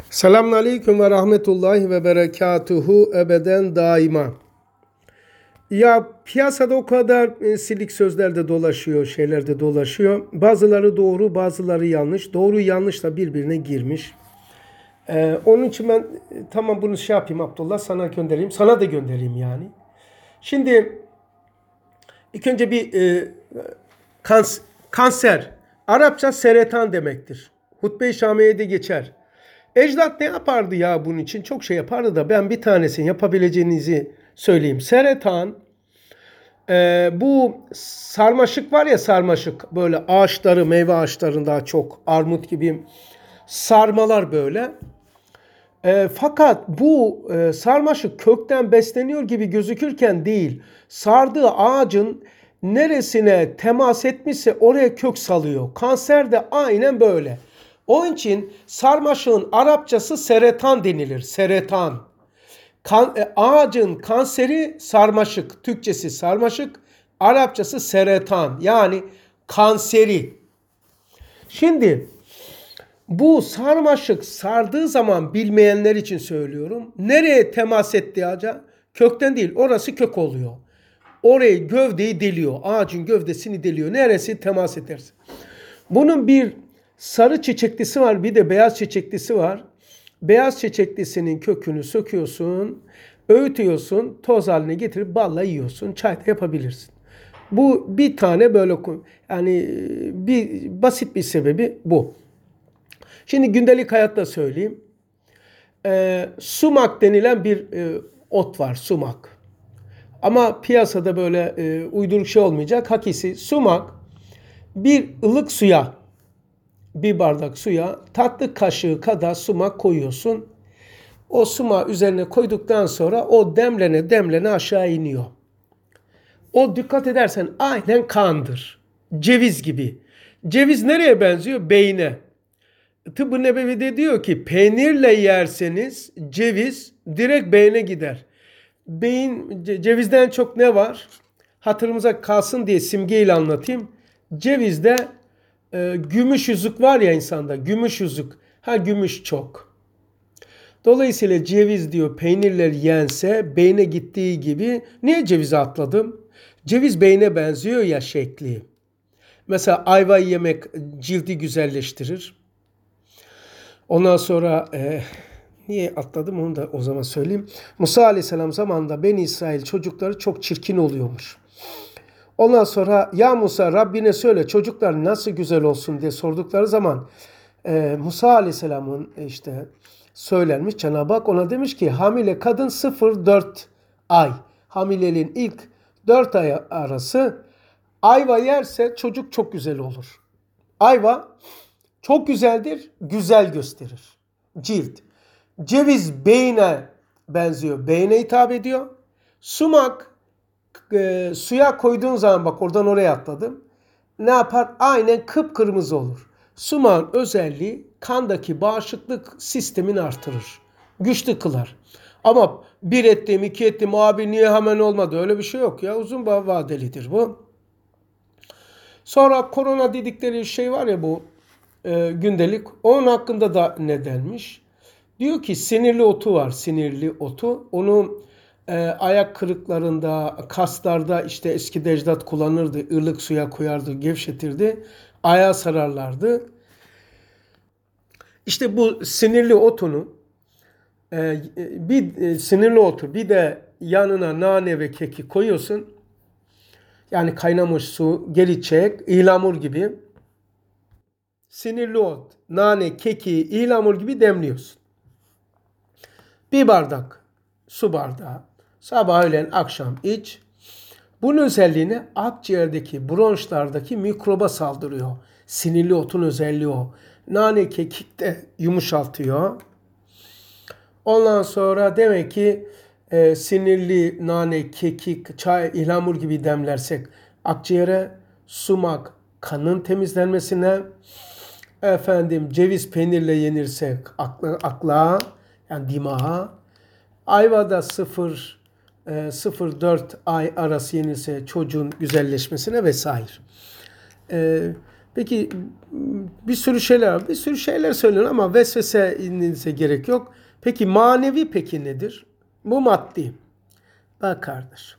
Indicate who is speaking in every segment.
Speaker 1: Selamünaleyküm ve rahmetullahi ve berekatuhu ebeden daima. Ya piyasada o kadar silik sözler de dolaşıyor, şeyler de dolaşıyor. Bazıları doğru, bazıları yanlış. Doğru yanlış da birbirine girmiş. Onun için ben tamam bunu şey yapayım Abdullah, sana göndereyim. Sana da göndereyim yani. Şimdi ilk önce bir kanser. Arapça seretan demektir. Hutbe-i Şamiye'de geçer. Ecdat ne yapardı ya bunun için? Çok şey yapardı da ben bir tanesini yapabileceğinizi söyleyeyim. Seretan, bu sarmaşık var ya, sarmaşık böyle ağaçları, meyve ağaçlarında çok armut gibi sarmalar böyle. Fakat bu sarmaşık kökten besleniyor gibi gözükürken değil. Sardığı ağacın neresine temas etmişse oraya kök salıyor. Kanser de aynen böyle. Onun için sarmaşığın Arapçası seretan denilir. Seretan. Ağacın kanseri sarmaşık. Türkçesi sarmaşık. Arapçası seretan. Yani kanseri. Şimdi bu sarmaşık sardığı zaman, bilmeyenler için söylüyorum, nereye temas ettiği ağaca? Kökten değil, orası kök oluyor. Orayı, gövdeyi deliyor. Ağacın gövdesini deliyor. Neresi temas ederse. Bunun bir sarı çiçeklisi var, bir de beyaz çiçeklisi var. Beyaz çiçeklisinin kökünü söküyorsun, öğütüyorsun, toz haline getirip balla yiyorsun. Çay da yapabilirsin. Bu bir tane böyle, yani bir basit bir sebebi bu. Şimdi gündelik hayatta söyleyeyim. Sumak denilen bir ot var, sumak. Ama piyasada böyle uyduruk şey olmayacak. Hakisi sumak, bir ılık suya, bir bardak suya tatlı kaşığı kadar sumak koyuyorsun. O sumağı üzerine koyduktan sonra o demlene demlene aşağı iniyor. O, dikkat edersen, aynen kandır. Ceviz gibi. Ceviz nereye benziyor? Beyne. Tıbb-ı Nebevi'de diyor ki peynirle yerseniz ceviz direkt beyne gider. Beyin, cevizden çok ne var? Hatırımıza kalsın diye simgeyle anlatayım. Cevizde gümüş yüzük var ya insanda, gümüş yüzük. Gümüş çok. Dolayısıyla ceviz diyor peynirler yense beyne gittiği gibi. Niye cevize atladım? Ceviz beyne benziyor ya şekli. Mesela ayva yemek cildi güzelleştirir. Ondan sonra niye atladım onu da o zaman söyleyeyim. Musa Aleyhisselam zamanında Beni İsrail çocukları çok çirkin oluyormuş. Ondan sonra ya Musa Rabbine söyle çocuklar nasıl güzel olsun diye sordukları zaman Musa Aleyhisselam'ın işte söylenmiş, Cenab-ı Hak ona demiş ki hamile kadın 0-4 ay. Hamileliğin ilk 4 ay arası ayva yerse çocuk çok güzel olur. Ayva çok güzeldir, güzel gösterir. Cilt. Ceviz beyne benziyor, beyne hitap ediyor. Sumak suya koyduğun zaman, bak oradan oraya atladım. Ne yapar? Aynen kıpkırmızı olur. Sumağın özelliği kandaki bağışıklık sistemini artırır. Güçlü kılar. Ama bir ettim, iki ettim, abi niye hemen olmadı? Öyle bir şey yok ya. Uzun vadelidir bu. Sonra korona dedikleri şey var ya, bu gündelik. Onun hakkında da ne denmiş? Diyor ki sinirli otu var, sinirli otu. Onu ayak kırıklarında, kaslarda işte eski ecdat kullanırdı. Ilık suya koyardı, gevşetirdi. Ayağı sararlardı. İşte bu sinirli otunu, bir sinirli otu, bir de yanına nane ve keki koyuyorsun. Yani kaynamış su, geri çek, ihlamur gibi. Sinirli ot, nane, keki, ihlamur gibi demliyorsun. Bir bardak su bardağı. Sabah, öğlen, akşam iç. Bunun özelliğini akciğerdeki, bronşlardaki mikroba saldırıyor. Sinirli otun özelliği o. Nane, kekik de yumuşaltıyor. Ondan sonra demek ki sinirli nane, kekik, çay, ihlamur gibi demlersek akciğere, sumak kanın temizlenmesine, ceviz peynirle yenirsek akla, yani dimağa, ayvada 0-4 ay arası yenilse çocuğun güzelleşmesine vesaire. Peki bir sürü şeyler var. Bir sürü şeyler söylüyor ama vesvesenize gerek yok. Peki manevi peki nedir? Bu maddi. Bak kardeş.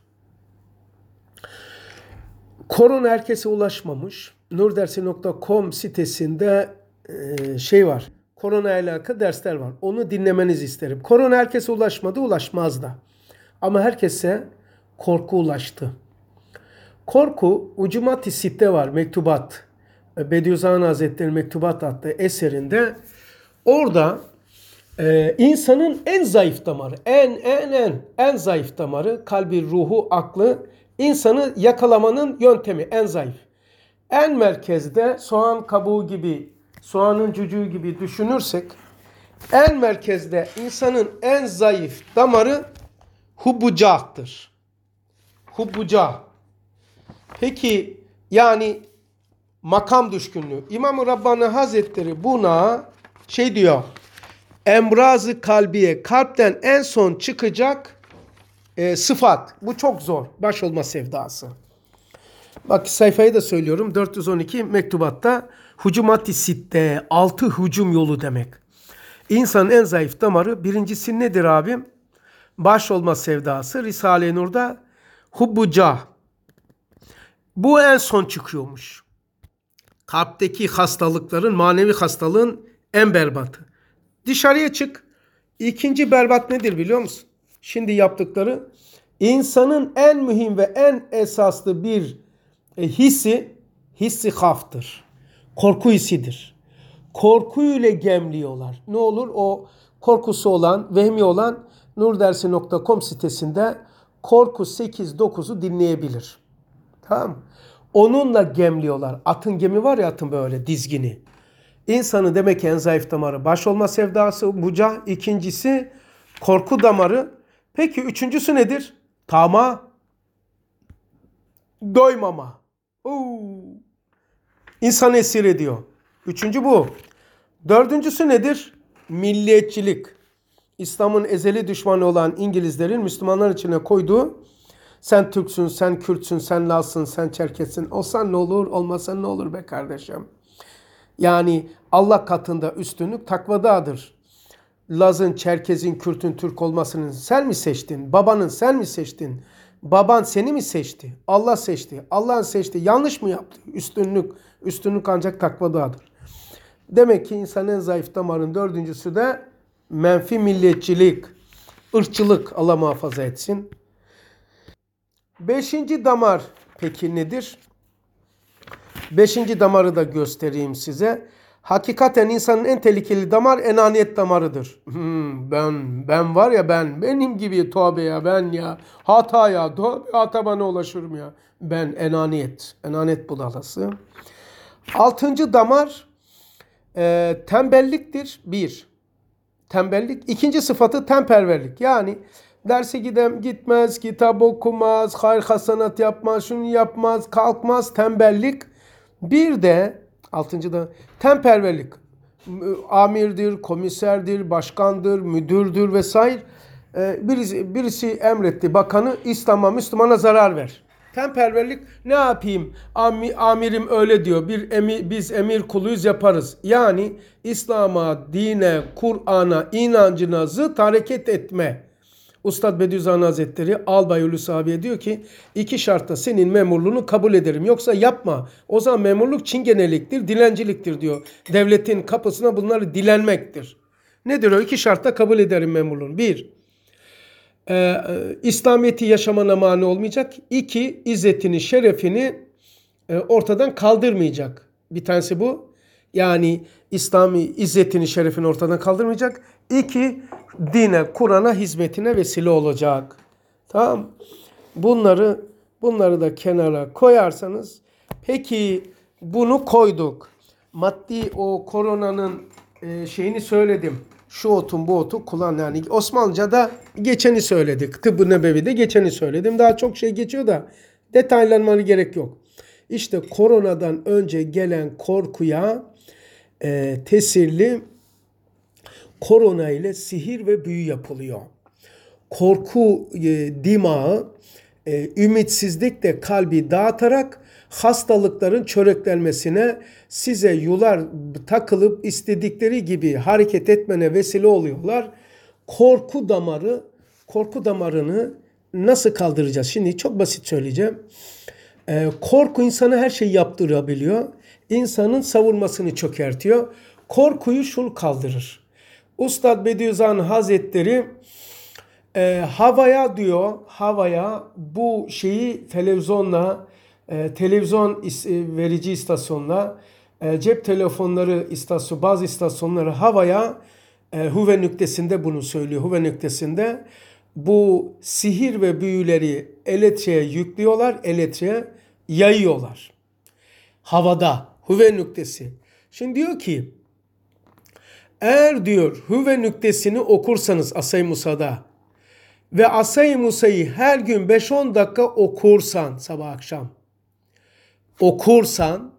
Speaker 1: Korona herkese ulaşmamış. Nurdersi.com sitesinde şey var. Korona ile alakalı dersler var. Onu dinlemenizi isterim. Korona herkese ulaşmadı, ulaşmaz da. Ama herkese korku ulaştı. Korku Ucumat-ı Sitte var, Mektubat. Bediüzzaman Hazretleri Mektubat adlı eserinde orada insanın en zayıf damarı, en zayıf damarı, kalbi, ruhu, aklı, insanı yakalamanın yöntemi en zayıf. En merkezde soğan kabuğu gibi, soğanın cücüğü gibi düşünürsek, en merkezde insanın en zayıf damarı hubbucah'tır. Hubbucah. Peki yani makam düşkünlüğü. İmam-ı Rabbani Hazretleri buna şey diyor. Emraz-ı kalbiye, kalpten en son çıkacak sıfat. Bu çok zor. Baş olma sevdası. Bak sayfayı da söylüyorum. 412 mektubatta Hucumat-ı Sitte, 6 hücum yolu demek. İnsanın en zayıf damarı birincisi nedir abim? Baş olma sevdası. Risale-i Nur'da hubbucah. Bu en son çıkıyormuş. Kalpteki hastalıkların, manevi hastalığın en berbatı. Dışarıya çık. İkinci berbat nedir biliyor musun? Şimdi yaptıkları insanın en mühim ve en esaslı bir hissi haftır. Korku hissidir. Korkuyla gemliyorlar. Ne olur o korkusu olan, vehmi olan nurdersi.com sitesinde korku 8-9'u dinleyebilir. Tamam. Onunla gemliyorlar. Atın gemi var ya, atın böyle dizgini. İnsanın demek ki en zayıf damarı baş olma sevdası, buca. İkincisi korku damarı. Peki üçüncüsü nedir? Tama, doymama. İnsan esir ediyor. Üçüncü bu. Dördüncüsü nedir? Milliyetçilik. İslam'ın ezeli düşmanı olan İngilizlerin Müslümanlar içine koyduğu sen Türksün, sen Kürtsün, sen Lazsın, sen Çerkessin. Olsan ne olur, olmasan ne olur be kardeşim. Yani Allah katında üstünlük takvadadır. Laz'ın, Çerkez'in, Kürt'ün Türk olmasını sen mi seçtin? Babanın sen mi seçtin? Baban seni mi seçti? Allah seçti. Allah'ın seçti. Yanlış mı yaptı? Üstünlük ancak takvadadır. Demek ki insanın en zayıf damarın dördüncüsü de menfi milliyetçilik, ırkçılık, Allah muhafaza etsin. Beşinci damar peki nedir? Beşinci damarı da göstereyim size. Hakikaten insanın en tehlikeli damar enaniyet damarıdır. Ben var ya, benim gibi tövbe ya, ben ya hata ya, tövbe hata bana ulaşırım ya. Ben enaniyet budalası. Altıncı damar tembelliktir. Bir, tembellik. İkinci sıfatı temperverlik. Yani derse gitmez, kitap okumaz, hayır hasanat yapmaz, şunu yapmaz, kalkmaz, tembellik. Bir de altıncıda temperverlik. Amirdir, komiserdir, başkandır, müdürdür vesaire. Birisi emretti, bakanı İslam'a, Müslümana zarar ver. Temperverlik, ne yapayım? Amirim öyle diyor. Biz emir kuluyuz, yaparız. Yani İslam'a, dine, Kur'an'a, inancına zıt hareket etme. Ustad Bediüzzaman Hazretleri Albay Hulusi abiye diyor ki iki şartta senin memurluğunu kabul ederim. Yoksa yapma. O zaman memurluk çingeneliktir, dilenciliktir diyor. Devletin kapısına bunları dilenmektir. Nedir o? İki şartta kabul ederim memurluğunu. Bir, İslamiyet'i yaşamana mani olmayacak. İki, izzetini, şerefini ortadan kaldırmayacak. Bir tanesi bu. Yani İslami izzetini, şerefini ortadan kaldırmayacak. İki, dine, Kur'an'a hizmetine vesile olacak. Tamam. Bunları da kenara koyarsanız, peki bunu koyduk. Maddi o koronanın şeyini söyledim. Şu otun bu otu kullan, yani Osmanlıca'da geçeni söyledik. Tıbb-ı Nebevi'de geçeni söyledim. Daha çok şey geçiyor da detaylanmana gerek yok. İşte koronadan önce gelen korkuya tesirli korona ile sihir ve büyü yapılıyor. Korku dimağı ümitsizlikle kalbi dağıtarak hastalıkların çöreklenmesine, size yular takılıp istedikleri gibi hareket etmene vesile oluyorlar. Korku damarını nasıl kaldıracağız? Şimdi çok basit söyleyeceğim. Korku insana her şeyi yaptırabiliyor. İnsanın savunmasını çökertiyor. Korkuyu şunu kaldırır. Ustad Bediüzzaman Hazretleri havaya bu şeyi televizyonla, televizyon verici istasyonla, cep telefonları istasyon, bazı istasyonları havaya Huve nüktesinde bunu söylüyor. Huve nüktesinde bu sihir ve büyüleri elektriğe yüklüyorlar, elektriğe yayıyorlar. Havada, Huve nüktesi. Şimdi diyor ki, eğer diyor Huve nüktesini okursanız Asay-ı Musa'da ve Asay-ı Musa'yı her gün 5-10 dakika okursan, sabah akşam okursan,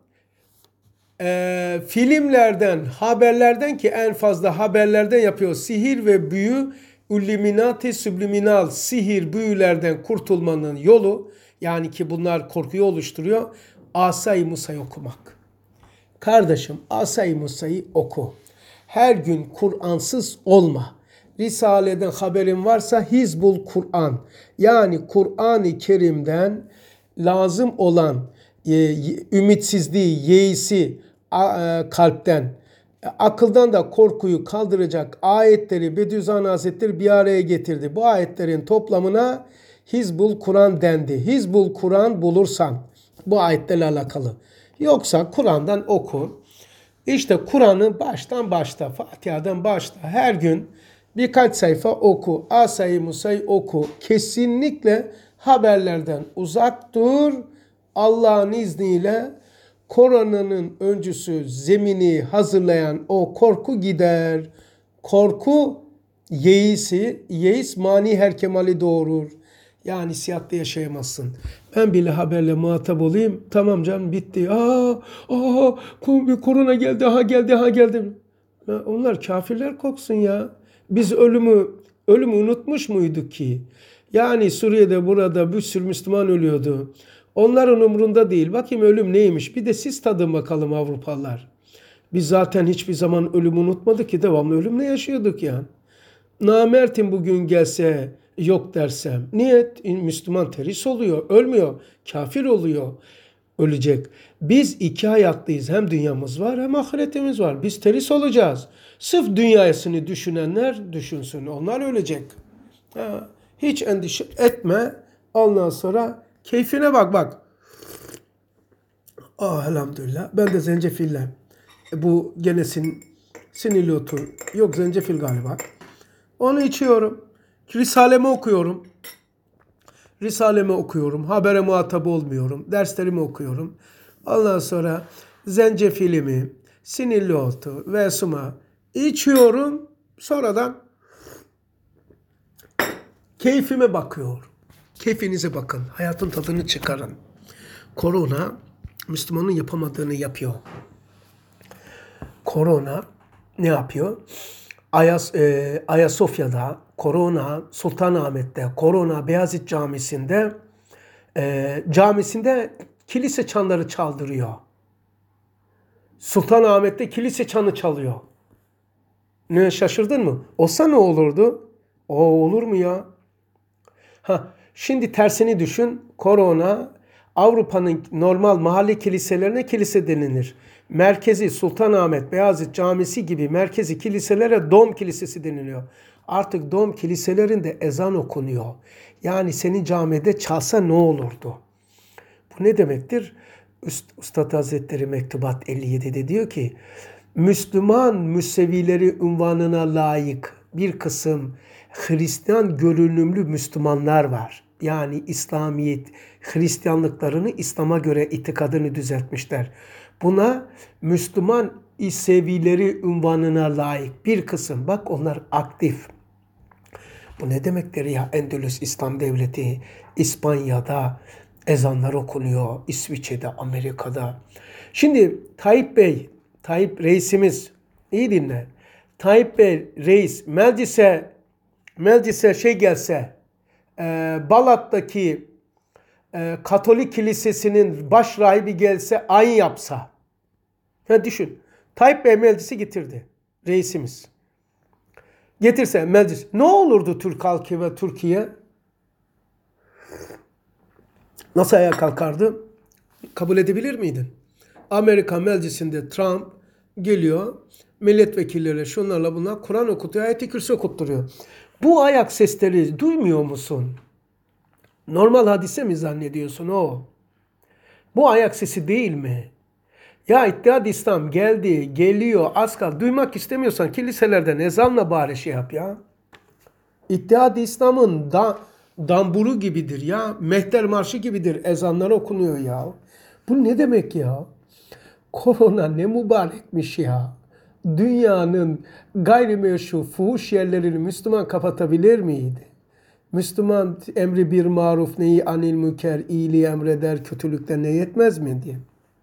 Speaker 1: filmlerden, haberlerden, ki en fazla haberlerden yapıyor, sihir ve büyü, illuminati, subliminal sihir, büyülerden kurtulmanın yolu, yani ki bunlar korkuyu oluşturuyor, Asay-ı Musa'yı okumak. Kardeşim, Asay-ı Musa'yı oku. Her gün Kur'ansız olma. Risale'den haberin varsa Hizbul Kur'an, yani Kur'an-ı Kerim'den lazım olan ümitsizliği, yeisi kalpten, akıldan da korkuyu kaldıracak ayetleri Bediüzzaman Hazretleri bir araya getirdi. Bu ayetlerin toplamına Hizbul Kur'an dendi. Hizbul Kur'an bulursan bu ayetlerle alakalı. Yoksa Kur'an'dan oku. İşte Kur'an'ı baştan başla, Fatiha'dan başla. Her gün birkaç sayfa oku. Asay-ı Musa'yı oku. Kesinlikle haberlerden uzak dur. Allah'ın izniyle koronanın öncüsü, zemini hazırlayan o korku gider. Korku yeis mani her kemali doğurur. Yani siyatta yaşayamazsın. Ben bile haberle muhatap olayım. Tamam canım, bitti. Bir korona geldi, geldi. Onlar kafirler koksun ya. Biz ölümü unutmuş muyduk ki? Yani Suriye'de, burada bir sürü Müslüman ölüyordu. Onların umurunda değil. Bakayım ölüm neymiş? Bir de siz tadın bakalım Avrupalılar. Biz zaten hiçbir zaman ölümü unutmadık ki, devamlı ölümle yaşıyorduk yani. Namertim bugün gelse yok dersem. Niyet Müslüman terhis oluyor, ölmüyor, kafir oluyor, ölecek. Biz iki hayatlıyız, hem dünyamız var hem ahiretimiz var. Biz terhis olacağız. Sırf dünyasını düşünenler düşünsün, onlar ölecek. Hiç endişe etme, ondan sonra keyfine bak. Elhamdülillah. Ben de zencefille, bu gene sinirli otu, yok zencefil galiba. Onu içiyorum. Risalemi okuyorum. Habere muhatap olmuyorum. Derslerimi okuyorum. Ondan sonra zencefilimi, sinirli otu ve suma içiyorum. Sonradan keyfime bakıyorum. Keyfinize bakın. Hayatın tadını çıkarın. Korona Müslümanın yapamadığını yapıyor. Korona ne yapıyor? Ayasofya'da, korona Sultanahmet'te, korona Beyazıt camisinde kilise çanları çaldırıyor. Sultanahmet'te kilise çanı çalıyor. Ne, şaşırdın mı? Olsa ne olurdu? O olur mu ya? Şimdi tersini düşün. Korona, Avrupa'nın normal mahalle kiliselerine kilise denilir. Merkezi Sultanahmet, Beyazıt Camisi gibi merkezi kiliselere Dom Kilisesi deniliyor. Artık Dom kiliselerinde ezan okunuyor. Yani senin camide çalsa ne olurdu? Bu ne demektir? Üstad Hazretleri Mektubat 57'de diyor ki, Müslüman Müsevileri unvanına layık bir kısım Hristiyan görünümlü Müslümanlar var. Yani İslamiyet, Hristiyanlıklarını İslam'a göre itikadını düzeltmişler. Buna Müslüman İsevileri unvanına layık bir kısım. Bak, onlar aktif. Bu ne demektir ya? Endülüs İslam Devleti, İspanya'da ezanlar okunuyor, İsviçre'de, Amerika'da. Şimdi Tayyip reisimiz, iyi dinle. Tayyip Bey reis meclise gelse, Balat'taki Katolik kilisesinin baş rahibi gelse ayin yapsa. Ha, düşün. Tayyip Bey meclisi getirdi. Reisimiz. Getirse meclis. Ne olurdu Türk halkı ve Türkiye? Nasıl ayağa kalkardı? Kabul edebilir miydin? Amerika meclisinde Trump geliyor. Milletvekilleri şunlarla bunlar Kur'an okutuyor. Ayet-i Kürsi okutturuyor. Bu ayak sesleri duymuyor musun? Normal hadise mi zannediyorsun o? Bu ayak sesi değil mi? Ya İttihat İslam geldi, geliyor, az kal. Duymak istemiyorsan kiliselerden ezanla bari şey yap ya. İttihat İslam'ın damburu gibidir ya. Mehter Marşı gibidir. Ezanlar okunuyor ya. Bu ne demek ya? Korona ne mübarekmiş ya. Dünyanın gayrimeşru fuhuş yerlerini Müslüman kapatabilir miydi? Müslüman emri bir maruf neyi anil müker, iyiliği emreder, kötülükten ne yetmez mi diye.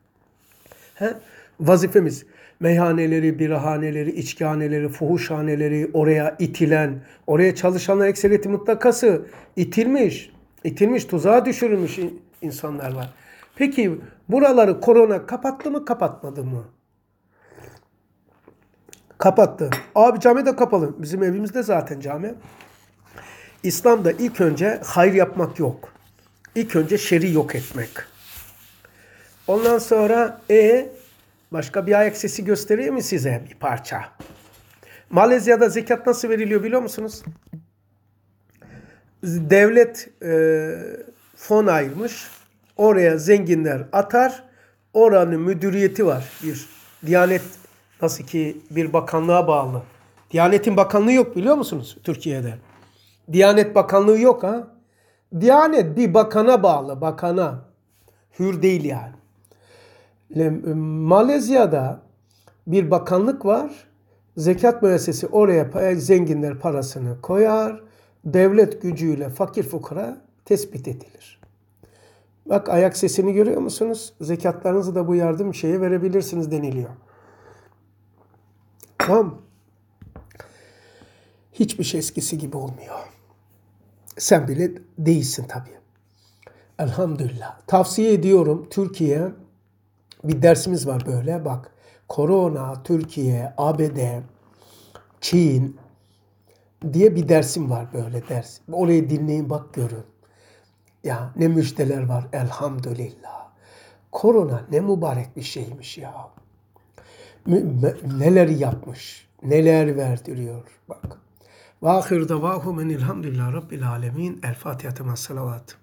Speaker 1: Vazifemiz meyhaneleri, birahaneleri, içkihaneleri, fuhuşhaneleri oraya itilen, oraya çalışanlar ekseriyeti mutlakası itilmiş, tuzağa düşürülmüş insanlar var. Peki buraları korona kapattı mı, kapatmadı mı? Kapattı. Abi cami de kapalı. Bizim evimizde zaten cami. İslam'da ilk önce hayır yapmak yok. İlk önce şer'i yok etmek. Ondan sonra başka bir ayak sesi göstereyim mi size bir parça? Malezya'da zekat nasıl veriliyor biliyor musunuz? Devlet fon ayırmış. Oraya zenginler atar. Oranın müdüriyeti var. Bir Diyanet nasıl ki bir bakanlığa bağlı. Diyanetin bakanlığı yok biliyor musunuz Türkiye'de? Diyanet bakanlığı yok ha. Diyanet bir bakana bağlı. Bakana. Hür değil yani. Malezya'da bir bakanlık var. Zekat müessesesi oraya zenginler parasını koyar. Devlet gücüyle fakir fukara tespit edilir. Bak ayak sesini görüyor musunuz? Zekatlarınızı da bu yardım şeye verebilirsiniz deniliyor. Tamam. Hiçbir şey eskisi gibi olmuyor. Sen bile değilsin tabii. Elhamdülillah. Tavsiye ediyorum Türkiye. Bir dersimiz var böyle bak. Korona, Türkiye, ABD, Çin diye bir dersim var böyle ders. Orayı dinleyin bak görün. Ya ne müjdeler var elhamdülillah. Korona ne mübarek bir şeymiş ya. Neler yapmış, neler verdiriyor bak. Ve ahir davahum enilhamdülillah rabbil alemin. El Fatiha tema salavat.